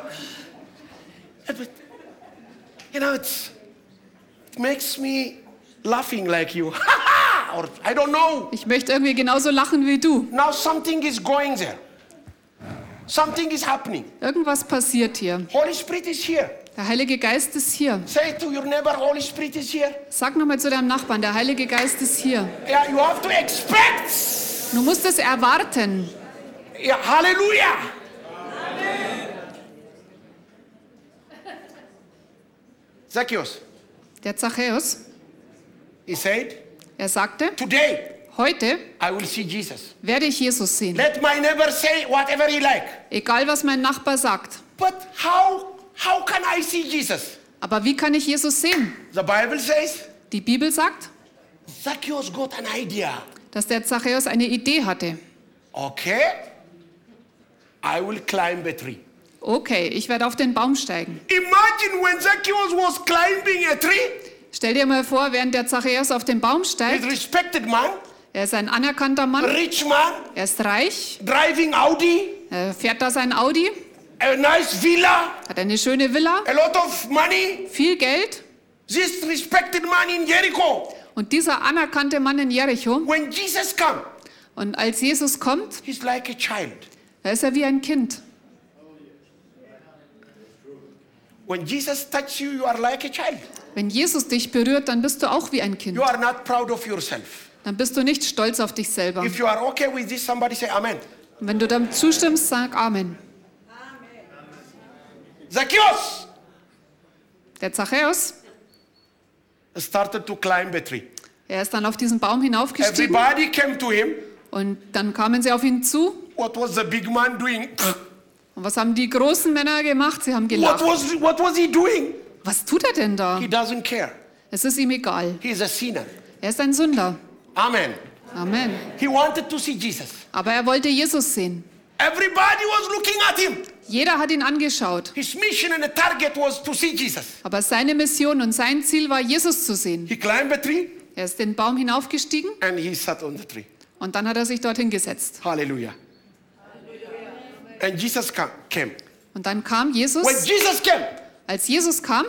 You know, it makes me laughing like you. Or I don't know. Ich möchte irgendwie genauso lachen wie du. Now something is going there. Something is happening. Irgendwas passiert hier. Holy Spirit is here. Der Heilige Geist ist hier. Say to your neighbor, Holy Spirit is here. Sag nochmal zu deinem Nachbarn, der Heilige Geist ist hier. Yeah, you have to expect. Du musst es erwarten. Yeah, hallelujah. Zacchaeus, Der Zachäus, he said, er sagte, today heute I will see Jesus. werde ich Jesus sehen. Let my neighbor say whatever he like. Egal, was mein Nachbar sagt. But how can I see Jesus? Aber wie kann ich Jesus sehen? The Bible says Die Bibel sagt, Zacchaeus got an idea. dass der Zachäus eine Idee hatte. Okay, I will climb a tree. Okay, ich werde auf den Baum steigen. Imagine when Zacchaeus was climbing a tree, Stell dir mal vor, während der Zachäus auf den Baum he's steigt, a respected man, er ist ein anerkannter Mann, rich man, er ist reich, driving Audi, er fährt da sein Audi, a nice villa, hat eine schöne Villa, a lot of money. viel Geld. This respected man in Jericho. Und dieser anerkannte Mann in Jericho, When Jesus come, und als Jesus kommt, he's like a child. da ist er wie ein Kind. When Jesus touches you, you are like a child. Wenn Jesus dich berührt, dann bist du auch wie ein Kind. You are not proud of yourself. Dann bist du nicht stolz auf dich selber. If you are okay with this, somebody say amen. Und wenn du dem zustimmst, sag Amen. Zacchaeus Der Zachäus, started to climb a tree. er ist dann auf diesen Baum hinaufgestiegen Everybody came to him. und dann kamen sie auf ihn zu. What was the big man doing? Und was haben die großen Männer gemacht? Sie haben What gelacht. was he doing? Was tut er denn da? He doesn't care. Es ist ihm egal. He is a sinner. Er ist ein Sünder. Amen. Amen. He wanted to see Jesus. Aber er wollte Jesus sehen. Everybody was looking at him. Jeder hat ihn angeschaut. His mission and the target was to see Jesus. Aber seine Mission und sein Ziel war, Jesus zu sehen. He climbed a tree Er ist den Baum hinaufgestiegen and he sat on the tree. und dann hat er sich dorthin gesetzt. Hallelujah. And Jesus came. Und dann kam Jesus. When Jesus came, Als Jesus kam,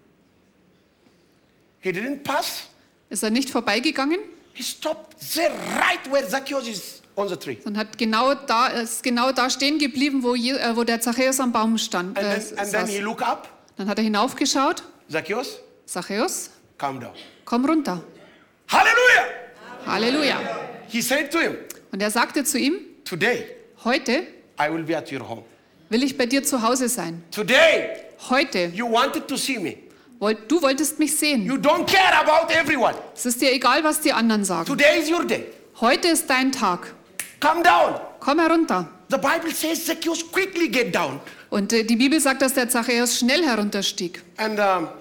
he didn't pass. ist er nicht vorbeigegangen He stopped there right where Zacchaeus is on the tree. und ist genau da stehen geblieben, wo der Zachäus am Baum stand. And then he Saß. looked up. Dann hat er hinaufgeschaut. Zacchaeus, Zachäus, calm down. komm runter. Hallelujah. Halleluja. He said to him, Und er sagte zu ihm, today heute I will be at your home. will ich bei dir zu Hause sein. Today Heute, you wanted to see me. du wolltest mich sehen. You don't care about everyone. Es ist dir egal, was die anderen sagen. Today is your day. Heute ist dein Tag. Come down. Komm herunter. The Bible says Zacchaeus quickly get down. Und die Bibel sagt, dass der Zachäus schnell herunterstieg. And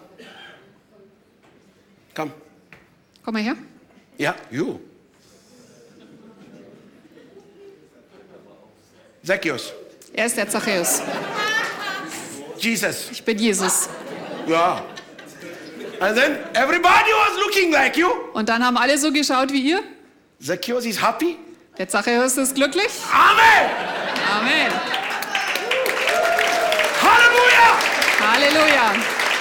come. Komm mal her. Yeah, you. Zacchaeus. Er ist der Zachäus. Jesus. Ich bin Jesus. Yeah. And then everybody was looking like you. Und dann haben alle so geschaut wie ihr. Zacchaeus is happy. Der Zachäus ist glücklich. Amen. Amen. Hallelujah. Halleluja.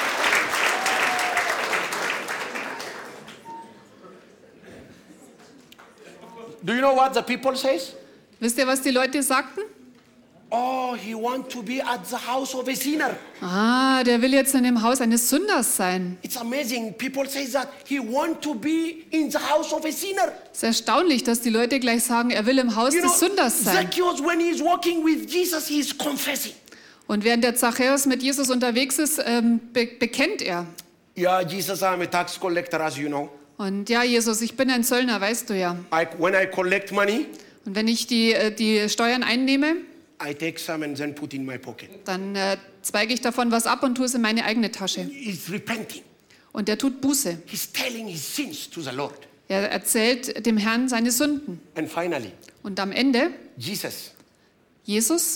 Do you know what the people says? Wisst ihr, was die Leute sagten? Oh, he want to be at the house of a sinner. Ah, der will jetzt in dem Haus eines Sünders sein. It's amazing. People say that he want to be in the house of a sinner. Es ist erstaunlich, dass die Leute gleich sagen, er will im Haus You know, des Sünders sein. Zacchaeus, when he is walking with Jesus, he is confessing. Und während der Zachäus mit Jesus unterwegs ist, bekennt er. Yeah, Jesus, I'm a tax collector, as you know. Und ja, Jesus, ich bin ein Zöllner, weißt du ja. When I collect money, Und wenn ich die Steuern einnehme, I take some and then put in my pocket. dann zweige ich davon was ab und tue es in meine eigene Tasche. He's repenting. Und er tut Buße. He's telling his sins to the Lord. Er erzählt dem Herrn seine Sünden. And finally, Und am Ende, Jesus, Jesus,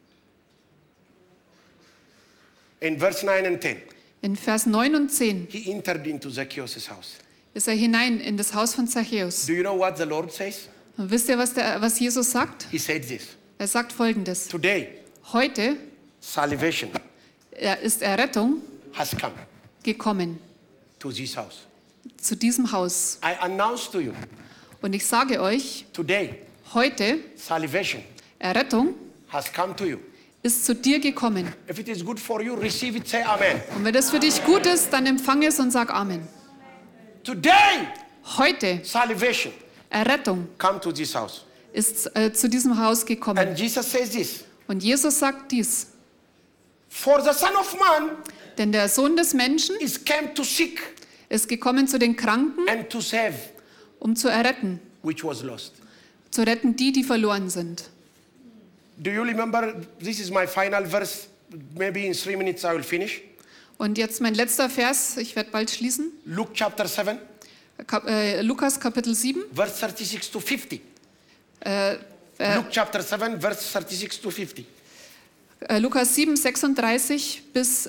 in verse 9 and 10, in Vers 9 und 10, he entered into Zacchaeus' house. ist er hinein in das Haus von Zachäus. Do you know what the Lord says? Und wisst ihr, was Jesus sagt? He said this. Er sagt Folgendes. Today, Heute salvation ist Errettung has come gekommen to this house. zu diesem Haus. I announce to you, Und ich sage euch, today, heute salvation Errettung has come to you ist zu dir gekommen. If it is good for you, receive it, say Amen. Und wenn das für dich gut ist, dann empfang es und sag Amen. Today, Heute, salvation, Errettung, come to this house. ist zu diesem Haus gekommen. And Jesus says this, Und Jesus sagt dies. for the Son of Man Denn der Sohn des Menschen is came to seek ist gekommen zu den Kranken, and to save, um zu erretten. which was lost. Zu retten die, die verloren sind. Do you remember, this is my final verse, maybe in 3 minutes I will finish. Und jetzt mein letzter Vers, ich werde bald schließen. Luke chapter 7, Lukas Kapitel 7, verse 36 to 50. Luke chapter 7, verse 36 to 50. Lukas 7, 36 bis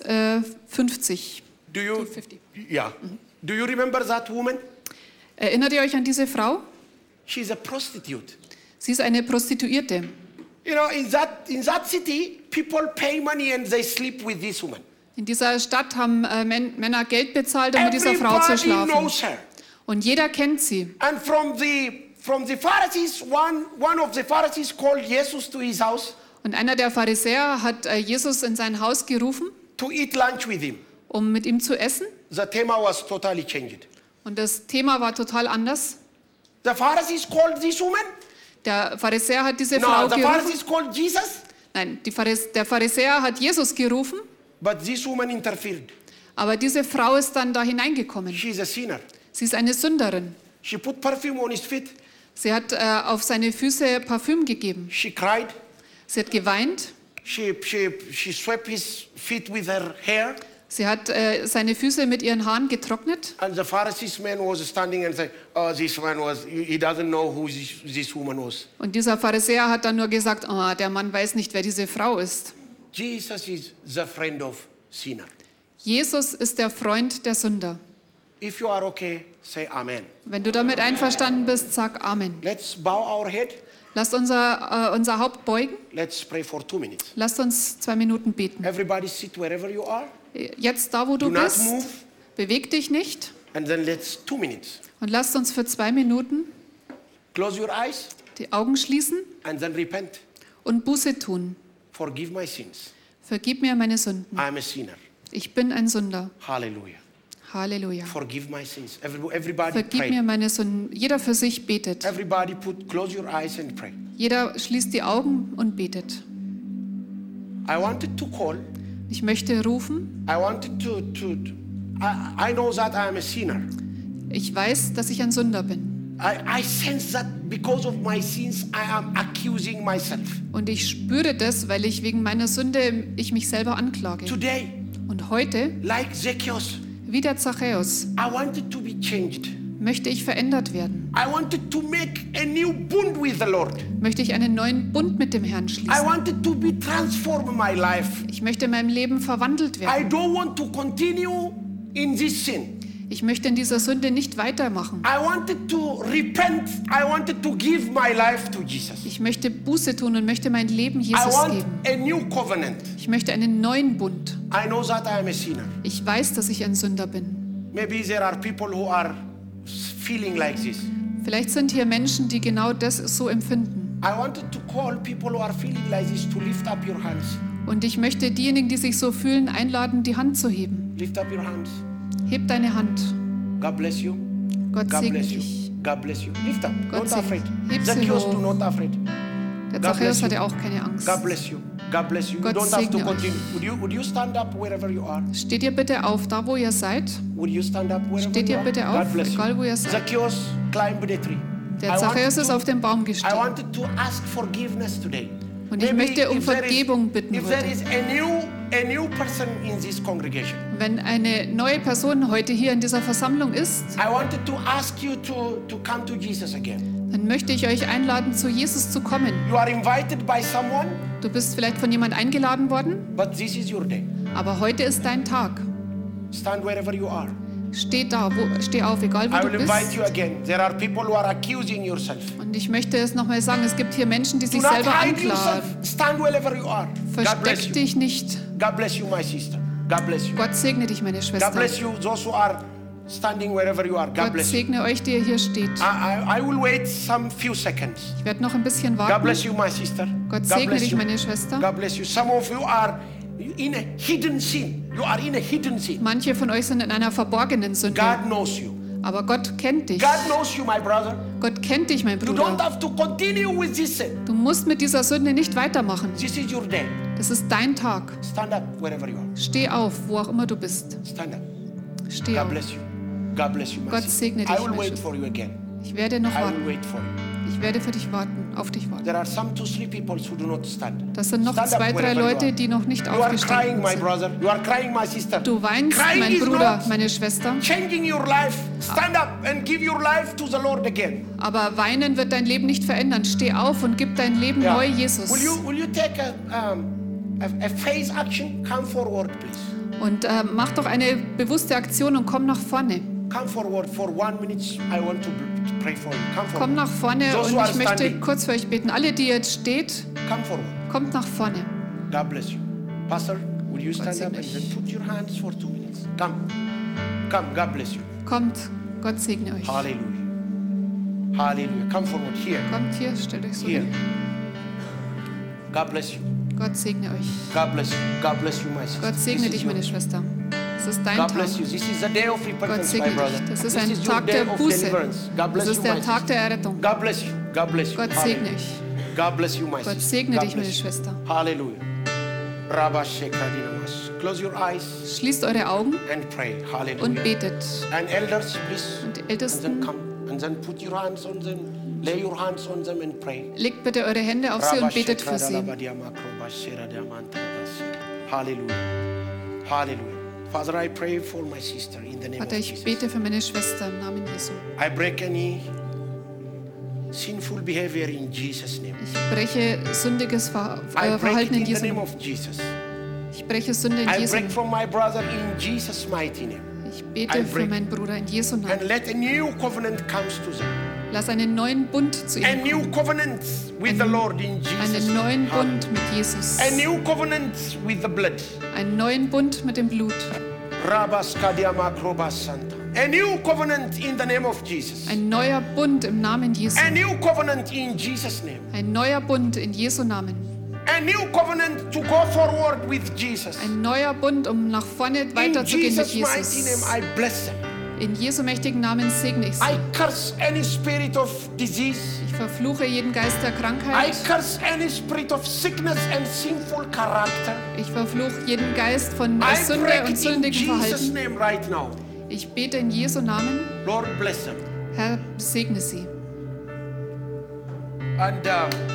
50. Do you, 50. yeah. Do you remember that woman? Erinnert ihr euch an diese Frau? She's a prostitute. Sie ist eine Prostituierte. You know, in that city, people pay money and they sleep with this woman. In dieser Stadt haben Männer Geld bezahlt, um mit dieser Frau zu Everybody schlafen. knows her. Und jeder kennt sie. And from the Pharisees, one of the Pharisees called Jesus to his house Und einer der Pharisäer hat Jesus in sein Haus gerufen, to eat lunch with him. um mit ihm zu essen. The theme was totally changed. Und das Thema war total anders. The Pharisees called this woman. Der Pharisäer hat diese Frau No, the gerufen. Pharisees called Jesus, Nein, der Pharisäer hat Jesus gerufen, but this woman interfered. aber diese Frau ist dann da hineingekommen. She's a sinner. Sie ist eine Sünderin. She put perfume on his feet. Sie hat auf seine Füße Parfüm gegeben. She cried. Sie hat geweint. She swept his feet with her hair. Sie hat seine Füße mit ihren Haaren getrocknet. And the Pharisees man was standing and said, "Oh, this man was. He doesn't know who this woman was." Und dieser Pharisäer hat dann nur gesagt, oh, der Mann weiß nicht, wer diese Frau ist. Jesus is the friend of sinner. Jesus ist der Freund der Sünder. If you are okay, say Amen. Wenn du damit einverstanden bist, sag Amen. Let's bow our head. Lasst unser Haupt beugen. Let's pray for 2 minutes. Lasst uns 2 Minuten beten. Everybody sit wherever you are. Jetzt da, wo du Do not bist, move. beweg dich nicht. And then let's 2 minutes. Und lasst uns für 2 Minuten Close your eyes die Augen schließen and then repent. und Buße tun. Forgive my sins. Vergib mir meine Sünden. I am a sinner. Ich bin ein Sünder. Hallelujah. Halleluja. Forgive my sins. Everybody Vergib pray. mir meine Sünden. Jeder für sich betet. Everybody close your eyes and pray. Jeder schließt die Augen und betet. I wanted to call. Ich möchte rufen. I wanted I know that I am a sinner. Ich weiß, dass ich ein Sünder bin. I sense that because of my sins, I am accusing myself. Und ich spüre das, weil ich wegen meiner Sünde mich selber anklage. Today, Und heute, like Zacchaeus, wie der Zachäus, I wanted to be changed. möchte ich verändert werden. I wanted to make a new bond with the Lord. Möchte ich einen neuen Bund mit dem Herrn I schließen. wanted to be transformed in my life. Ich möchte in meinem Leben verwandelt I werden. don't want to continue in this sin. Ich möchte in dieser Sünde nicht weitermachen. I wanted to repent. I wanted to give my life to Jesus. Ich möchte Buße tun und möchte mein Leben I Jesus want geben. a new covenant. Ich möchte einen neuen Bund. I know that I am a sinner. Ich weiß, dass ich ein Sünder bin. Maybe there are people who are feeling like this. Vielleicht sind hier Menschen, die genau das so empfinden. I wanted to call people who are feeling like this to lift up your hands. Und ich möchte diejenigen, die sich so fühlen, einladen, die Hand zu heben. Lift up your hands. Heb deine Hand. God bless you. Gott God segne bless you. dich. God bless you. Lift up. Gott Not segne. afraid. Heb sie Zacchaeus, hoch. do not afraid. Der God bless Zachäus you. hatte auch keine Angst. God bless you. God bless you. You Gott don't have to segne euch. continue. Would you stand up wherever you are? Steht ihr bitte auf, da wo ihr seid. Would you stand up wherever Steht you ihr are? bitte God auf, bless egal you. wo ihr seid. Zacchaeus climbed the tree. Der Zachäus ist auf den Baum I gestiegen. wanted to ask forgiveness today. Und ich möchte um Vergebung bitten If there heute. is a new person in this congregation, Wenn eine neue Person heute hier in dieser Versammlung ist, I wanted to ask you to come to Jesus again. dann möchte ich euch einladen, zu Jesus zu kommen. You are invited by someone, Du bist vielleicht von jemand eingeladen worden, but this is your day. aber heute ist dein Tag. Stand wherever you are. Steh auf, egal wo I du will invite bist. you again. There are people who are accusing yourself. Und ich möchte es nochmal sagen, es gibt hier Menschen, die Do sich not selber hide anklagen. yourself. Stand wherever you are. God bless Versteck you. dich nicht. God bless you, my sister. God bless you. Gott segne dich, meine God Schwester. bless you, those who are standing wherever you are. God Gott bless you. segne euch, die ihr hier steht. I will wait some few seconds. Ich werde noch ein bisschen God warten. bless you, my sister. Gott God segne bless dich, you. meine Schwester. God bless you. Some of you are in a hidden sin. You are in a hidden sin. Manche von euch sind in einer verborgenen Sünde. God knows you. Aber Gott kennt dich. God knows you, my brother. Gott kennt dich, mein You don't Bruder. have to continue with this sin. Du musst mit dieser Sünde nicht weitermachen. This is your day. Das ist dein Tag. Stand up wherever you are. Steh auf, wo auch immer du bist. Stand up. Steh God auf. bless you. God bless you, my Gott sister. segne I dich, will meine wait Schwester. for you again. Ich werde noch I will warten. wait for you. Ich werde für dich warten, auf dich warten. There are some 2-3 people who do not stand. Das sind noch Stand up 2, 3 wherever you Leute, are. die noch nicht You are crying, aufgestanden my sind. brother. You are crying, my sister. Du weinst, Crying mein is Bruder, not meine Schwester. changing your life. Stand up and give your life to the Lord again. Aber weinen wird dein Leben nicht verändern. Steh auf und gib dein Leben Yeah. neu Jesus. Will you take a faith action? Come forward, please. Und mach doch eine bewusste Aktion und komm nach vorne. Come forward for 1 minute. I want to pray for you. Come forward. Komm nach vorne Those und who are ich möchte standing. kurz für euch beten. Alle, die jetzt steht, Come forward. kommt nach vorne. God bless you. Pastor, will you stand up segne and dich. then put your hands for 2 minutes? Come. Come. God bless you. Kommt, Gott segne euch. Hallelujah. Hallelujah. Come forward here. Kommt hier, stellt euch so Here. hin. God bless you. Gott segne euch. God bless you. God bless you, my sister. Gott segne This is dich, meine your- Schwester. Es ist dein God Tag. bless you. This is the day of Gott repentance, my segne brother. dich. Das ist This ein is your Tag day der of Buße. deliverance. God Das bless you, ist der my Tag sister. der Errettung. God bless you. God bless you. Gott Hallelujah. segne dich. God bless you, my Gott sister. segne God dich, meine bless you. Schwester. Hallelujah. Rabba Shekadinamas. Close your eyes Schließt eure Augen and pray. Hallelujah. und betet. And elders, please. Und die And then Ältesten, come. And then put your hands on them. Lay your hands on them and pray. legt bitte eure Hände auf sie und betet für sie. Hallelujah. Hallelujah. Father, I pray for my sister in the name Vater, of ich Jesus. bete für meine Schwester im Namen Jesu. I break any sinful behavior in Jesus' name. Ich breche sündiges I break Verhalten it in in the Jesu name Namen. of Jesus. Ich breche Sünde in I Jesu break Namen. from my brother in Jesus' mighty name. Ich I bete für break. meinen Bruder in Jesu And Namen. let a new covenant comes to them. Lass einen neuen Bund zu A ihm new kommen. covenant with the Lord in Jesus' Einen neuen name. Bund mit Jesus. A new covenant with the blood. Einen neuen Bund mit dem Blut. Rabas Kadiama Krobas Santa. A new covenant in the name of Jesus. Ein neuer Bund im Namen Jesu. A new covenant in Jesus' name. Ein neuer Bund in Jesu Namen. A new covenant to go forward with Jesus. Ein neuer Bund, um nach vorne In weiterzugehen mit Jesus' mighty Jesus. name, I bless them. In Jesu mächtigen Namen segne ich I sie. curse any spirit of disease. Ich verfluche jeden Geist der I Krankheit. curse any spirit of sickness and sinful character. Ich verfluche jeden Geist von I Sünde break und it in sündigem Jesus' Verhalten. name right now. Ich bete in Jesu Namen. Lord, bless them. Herr, segne sie. And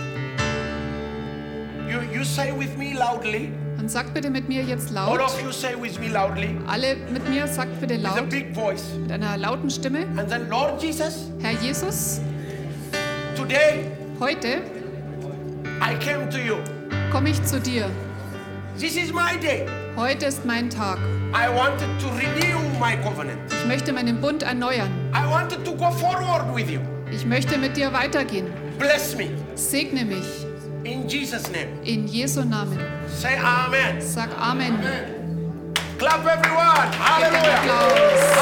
you say with me loudly. Und sagt bitte mit mir jetzt All laut. of you say with me loudly. Alle mit mir, sagt bitte With a laut. big voice. Mit einer lauten Stimme. And then, Lord Jesus, Herr Jesus, today heute I came to you. komme ich zu dir. This is my day. Heute ist mein Tag. I wanted to renew my covenant. Ich möchte meinen Bund erneuern. I wanted to go forward with you. Ich möchte mit dir weitergehen. Bless me. Segne mich. In Jesus' name. In Jesu Namen. Say Amen. Sag Amen. Clap everyone. Gebt einen Hallelujah. Applaus.